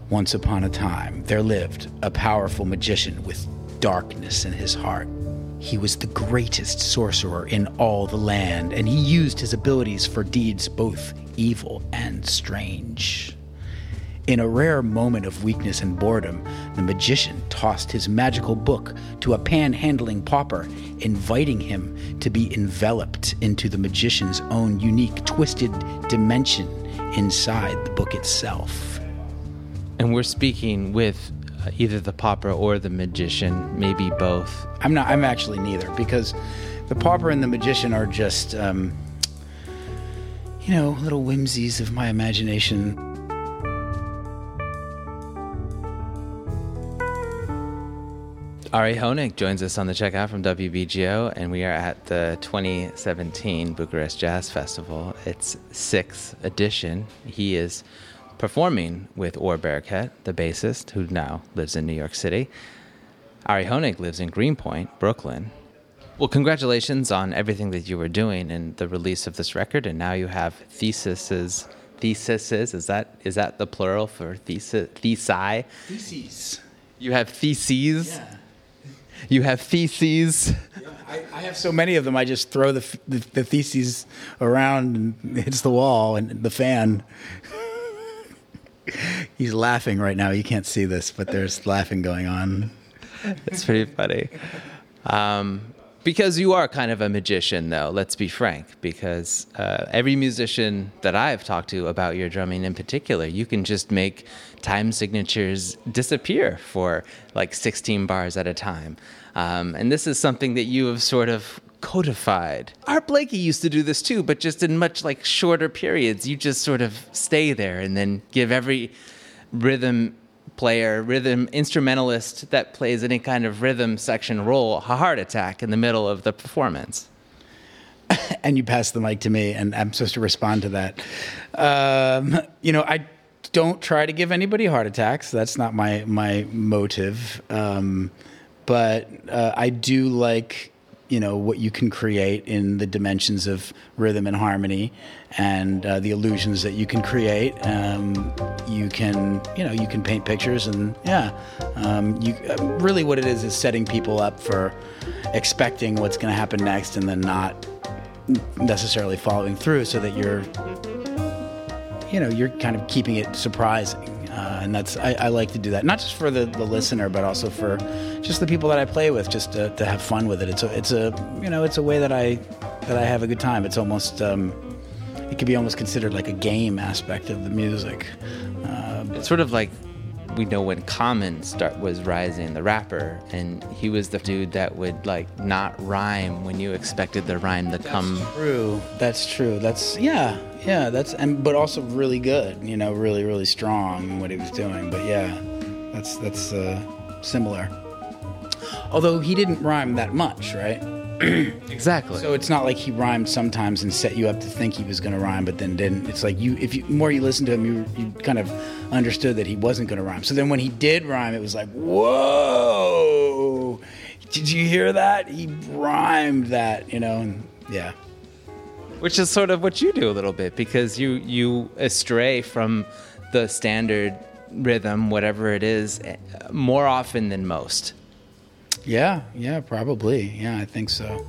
Once upon a time, there lived a powerful magician with darkness in his heart. He was the greatest sorcerer in all the land, and he used his abilities for deeds both evil and strange. In a rare moment of weakness and boredom, the magician tossed his magical book to a panhandling pauper, inviting him to be enveloped into the magician's own unique twisted dimension inside the book itself. And we're speaking with either the pauper or the magician, maybe both. I'm actually neither, because the pauper and the magician are just, little whimsies of my imagination. Ari Honig joins us on the checkout from WBGO, and we are at the 2017 Bucharest Jazz Festival. Its 6th edition. He is performing with Or Baraket, the bassist, who now lives in New York City. Ari Honig lives in Greenpoint, Brooklyn. Well, congratulations on everything that you were doing and the release of this record, and now you have theses. Theses, is that the plural for thesis? Thesi? Theses. You have theses? Yeah. You have theses? Yeah, I have so many of them, I just throw the theses around and it hits the wall and the fan. He's laughing right now. You can't see this, but there's laughing going on. That's pretty funny. Because you are kind of a magician, though, let's be frank, because every musician that I've talked to about your drumming in particular, you can just make time signatures disappear for like 16 bars at a time. And this is something that you have sort of codified. Art Blakey used to do this too, but just in much like shorter periods. You just sort of stay there and then give every rhythm player, rhythm instrumentalist that plays any kind of rhythm section role a heart attack in the middle of the performance. And you pass the mic to me, and I'm supposed to respond to that. I don't try to give anybody heart attacks. That's not my motive. But I do like, what you can create in the dimensions of rhythm and harmony, and the illusions that you can create. You can paint pictures, and really what it is setting people up for expecting what's going to happen next, and then not necessarily following through, so that you're kind of keeping it surprising. And that's I like to do that, not just for the listener, but also for just the people that I play with, just to have fun with it. It's a way that I have a good time. It's almost it could be almost considered like a game aspect of the music. It's sort of like, we know when Common was rising, the rapper, and he was the dude that would like not rhyme when you expected the rhyme to come. That's true. But also really good. Really, really strong in what he was doing. But yeah, that's similar. Although he didn't rhyme that much, right? Exactly. So it's not like he rhymed sometimes and set you up to think he was going to rhyme, but then didn't. It's like more you listen to him, you kind of understood that he wasn't going to rhyme. So then when he did rhyme, it was like, whoa! Did you hear that? He rhymed that, and yeah. Which is sort of what you do a little bit, because you astray from the standard rhythm, whatever it is, more often than most. Yeah, probably. Yeah, I think so.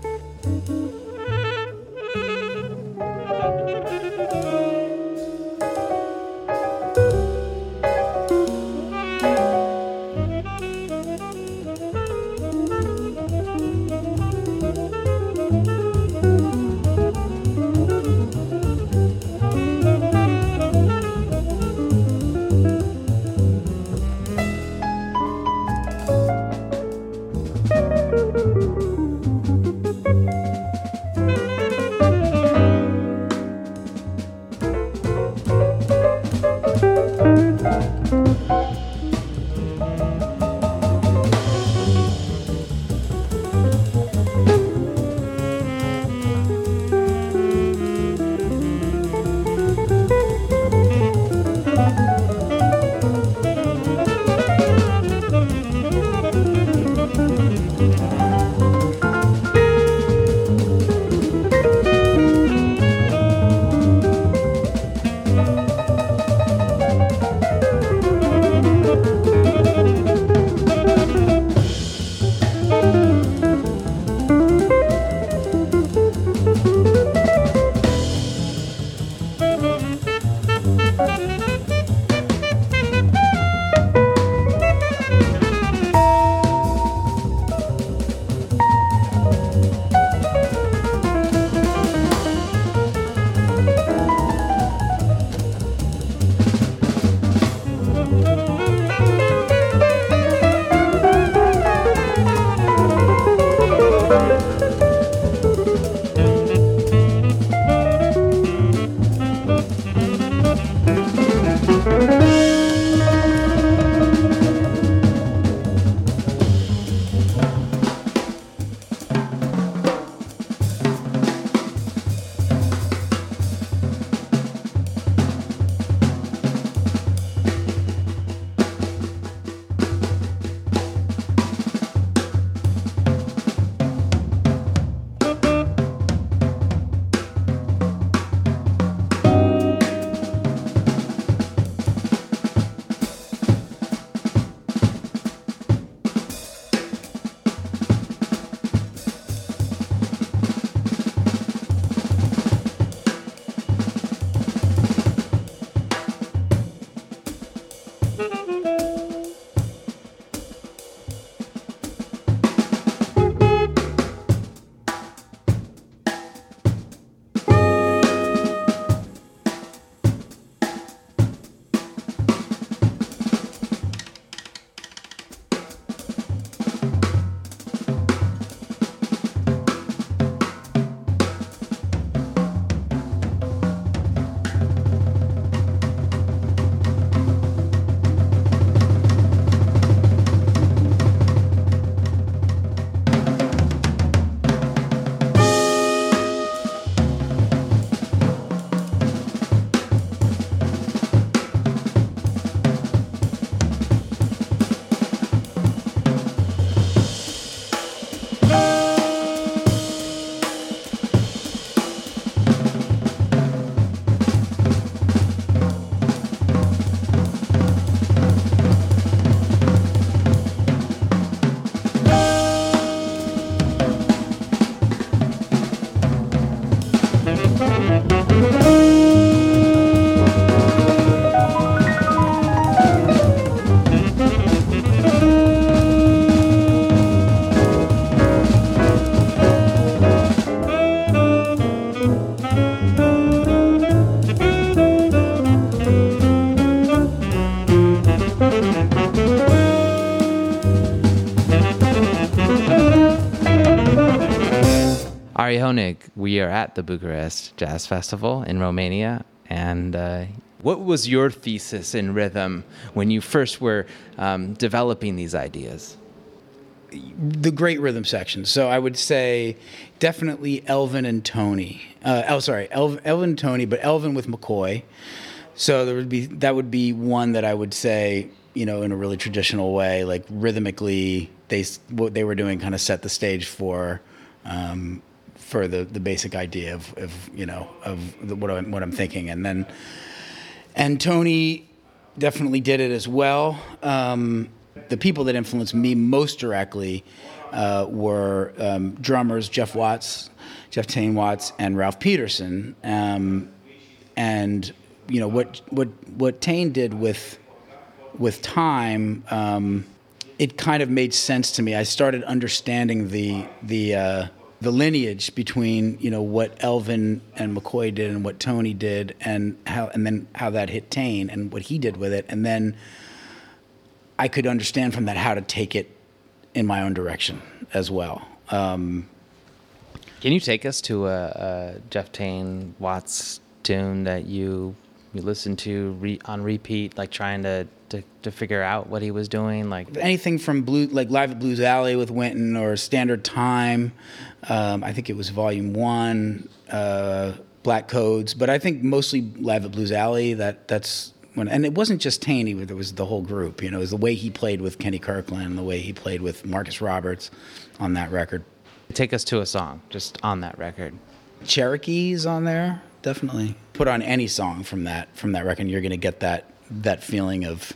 Koenig, we are at the Bucharest Jazz Festival in Romania. And what was your thesis in rhythm when you first were developing these ideas? The great rhythm section. So I would say definitely Elvin and Tony. Elvin and Tony, but Elvin with McCoy. So that would be one that I would say, in a really traditional way, like rhythmically, what they were doing kind of set the stage for the basic idea of what I'm thinking, and Tony definitely did it as well. The people that influenced me most directly were drummers Jeff Tane Watts, and Ralph Peterson, and what Tane did with time, it kind of made sense to me. I started understanding the lineage between what Elvin and McCoy did and what Tony did, and then how that hit Tane and what he did with it, and then I could understand from that how to take it in my own direction as well. Can you take us to a Jeff Tane Watts tune that you listen to on repeat, like trying to figure out what he was doing? Like anything from like Live at Blues Alley with Wynton, or Standard Time. I think it was Volume 1, Black Codes, but I think mostly Live at Blues Alley. That's when, and it wasn't just Tane, it was the whole group. It was the way he played with Kenny Kirkland, the way he played with Marcus Roberts on that record. Take us to a song just on that record. Cherokee's on there, definitely. Put on any song from that record, and you're going to get that feeling of,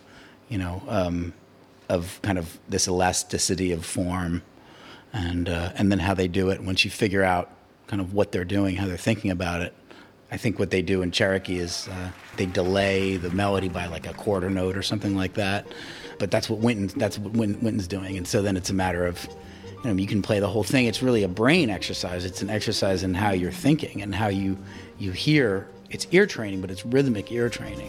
of kind of this elasticity of form, and then how they do it. Once you figure out kind of what they're doing, how they're thinking about it, I think what they do in Cherokee is they delay the melody by like a quarter note or something like that. But that's what Wynton's doing, and so then it's a matter of, you can play the whole thing. It's really a brain exercise. It's an exercise in how you're thinking and how you hear. It's ear training, but it's rhythmic ear training.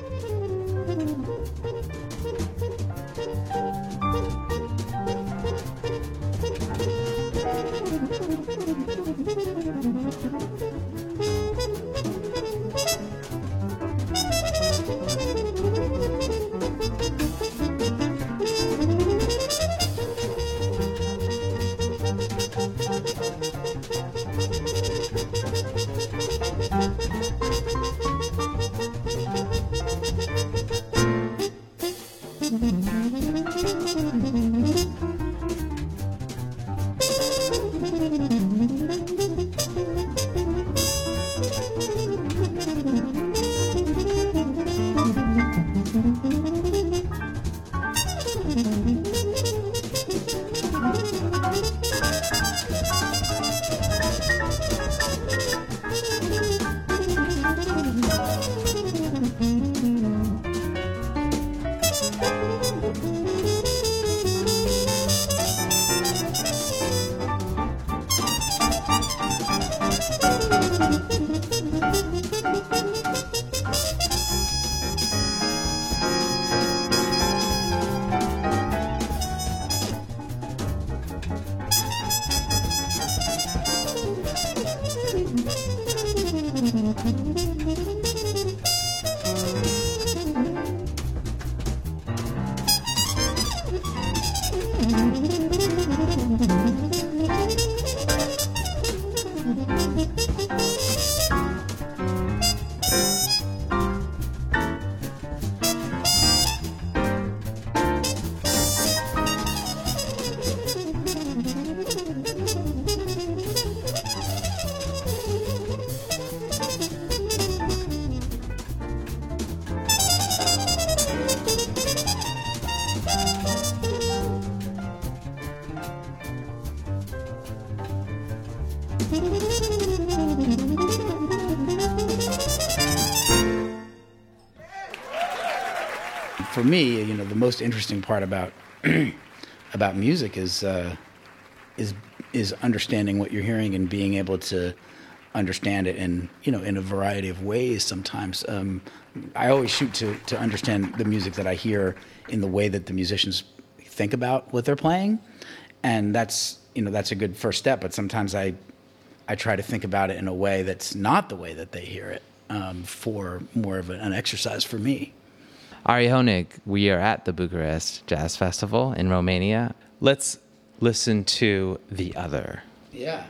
For me, the most interesting part about about music is understanding what you're hearing and being able to understand it in a variety of ways. Sometimes I always shoot to understand the music that I hear in the way that the musicians think about what they're playing, and that's a good first step. But sometimes I I try to think about it in a way that's not the way that they hear it, for more of an exercise for me. Ari Honig, we are at the Bucharest Jazz Festival in Romania. Let's listen to The Other. Yeah.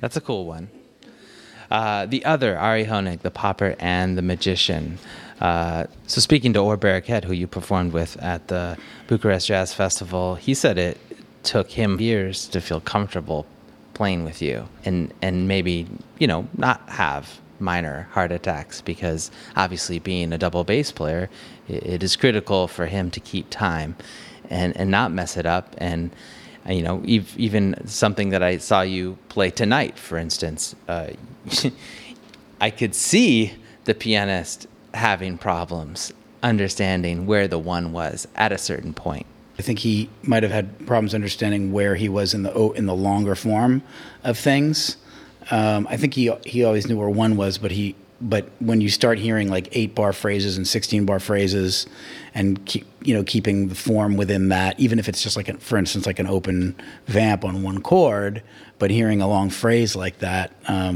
That's a cool one. The other, Ari Honig, the Pauper and the Magician. So speaking to Or Baraket, who you performed with at the Bucharest Jazz Festival, he said it took him years to feel comfortable playing with you and maybe, not have minor heart attacks, because obviously being a double bass player, it is critical for him to keep time and not mess it up. And even something that I saw you play tonight, for instance, I could see the pianist having problems understanding where the one was at a certain point. I think he might have had problems understanding where he was in the longer form of things. I think he always knew where one was, but when you start hearing like 8-bar phrases and 16-bar phrases, and keeping the form within that, even if it's just like for instance like an open vamp on one chord, but hearing a long phrase like that,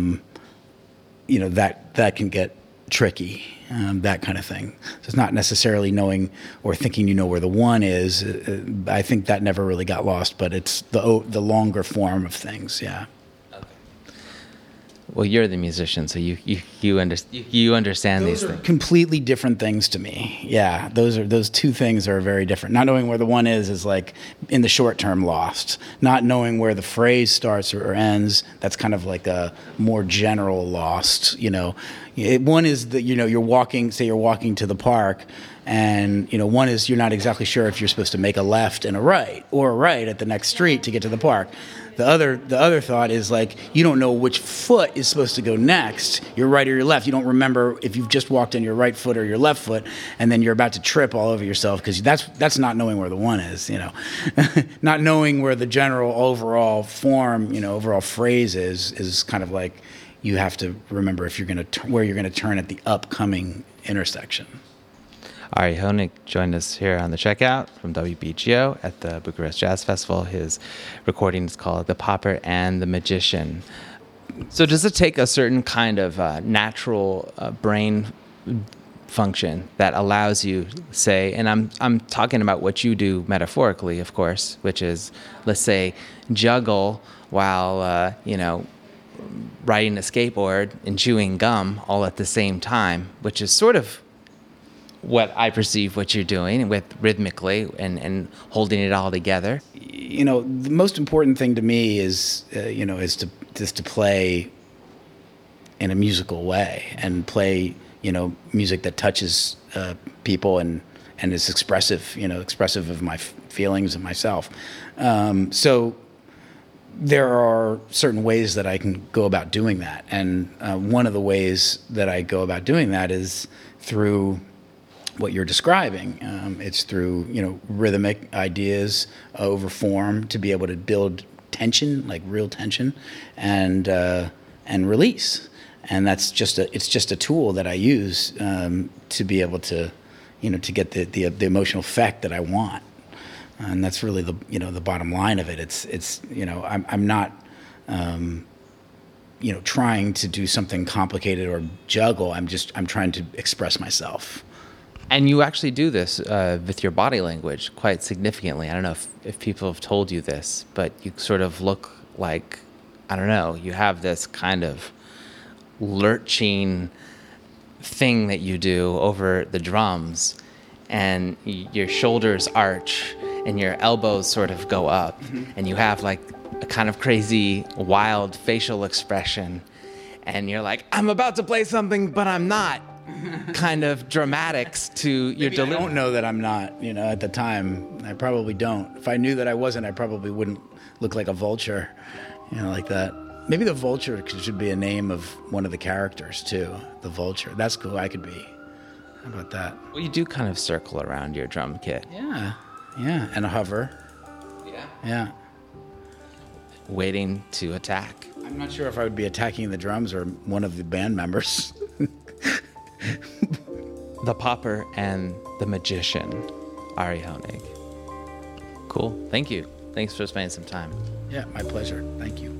that can get tricky, that kind of thing. So it's not necessarily knowing or thinking you know where the one is. I think that never really got lost, but it's the longer form of things. Yeah. Well, you're the musician, so you understand these things. Completely different things to me. Yeah, those two things are very different. Not knowing where the one is like in the short term lost. Not knowing where the phrase starts or ends, that's kind of like a more general lost. One is that you're walking to the park, and one is you're not exactly sure if you're supposed to make a left and a right or a right at the next street to get to the park. The other thought is like you don't know which foot is supposed to go next, your right or your left. You don't remember if you've just walked on your right foot or your left foot, and then you're about to trip all over yourself, because that's not knowing where the one is. Not knowing where the general overall form, overall phrase is kind of like you have to remember where you're gonna turn at the upcoming intersection. Ari Honig joined us here on the Checkout from WBGO at the Bucharest Jazz Festival. His recording is called The Pauper and the Magician. So does it take a certain kind of natural brain function that allows you, say, and I'm talking about what you do metaphorically, of course, which is, let's say, juggle while, riding a skateboard and chewing gum all at the same time, which is sort of what I perceive what you're doing with rhythmically and holding it all together. The most important thing to me is to play in a musical way and play, music that touches people and is expressive of my feelings and myself. So there are certain ways that I can go about doing that. And one of the ways that I go about doing that is through what you're describing. It's through, rhythmic ideas over form to be able to build tension, like real tension, and release. And it's just a tool that I use to be able to, to get the emotional effect that I want. And that's really the bottom line of it. It's I'm not trying to do something complicated or juggle. I'm trying to express myself. And you actually do this with your body language quite significantly. I don't know if people have told you this, but you sort of look like, I don't know, you have this kind of lurching thing that you do over the drums, and your shoulders arch and your elbows sort of go up, and you have like a kind of crazy, wild facial expression, and you're like, I'm about to play something, but I'm not. Kind of dramatics to your delivery. I don't know that I'm not, at the time. I probably don't. If I knew that I wasn't, I probably wouldn't look like a vulture, like that. Maybe the vulture should be a name of one of the characters, too. The vulture. That's cool. I could be. How about that? Well, you do kind of circle around your drum kit. Yeah. And a hover. Yeah. Waiting to attack. I'm not sure if I would be attacking the drums or one of the band members. The Pauper and the Magician, Ari Honig. Cool. Thank you. Thanks for spending some time. Yeah, my pleasure. Thank you.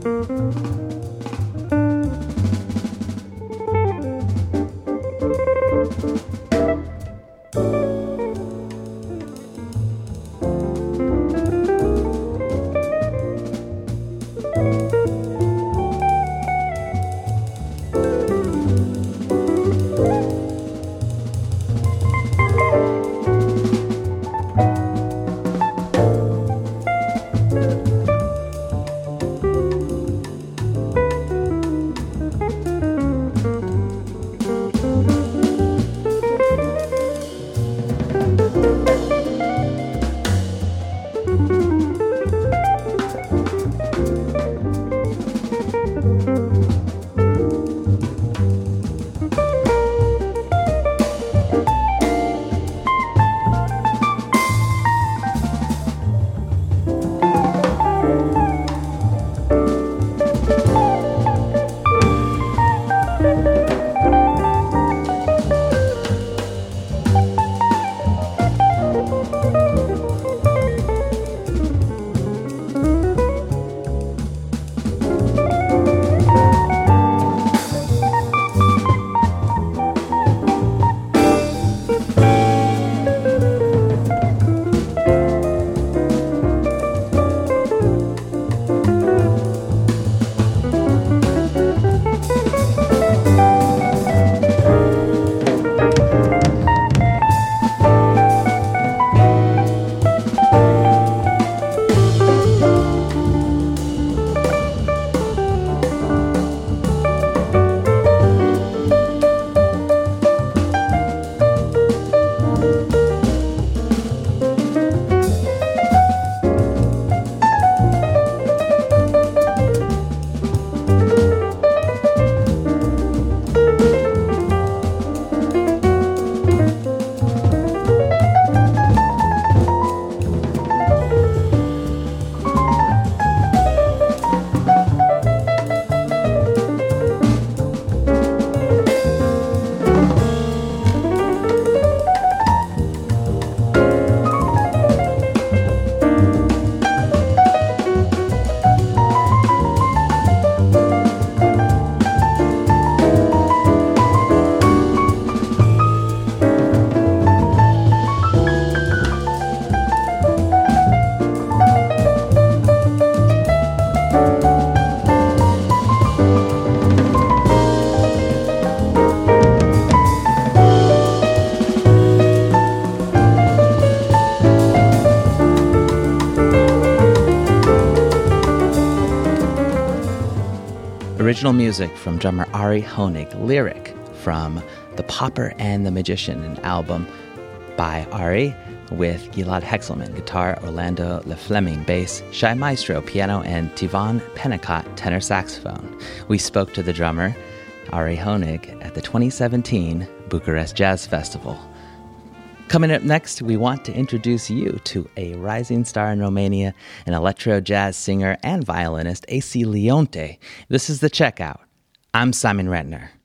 Original music from drummer Ari Honig, lyric from The Pauper and the Magician, an album by Ari with Gilad Hexelman, guitar, Orlando LeFleming, bass, Shai Maestro, piano, and Tivan Pennicott, tenor saxophone. We spoke to the drummer, Ari Honig, at the 2017 Bucharest Jazz Festival. Coming up next, we want to introduce you to a rising star in Romania, an electro jazz singer and violinist, AC Leonte. This is The Checkout. I'm Simon Retner.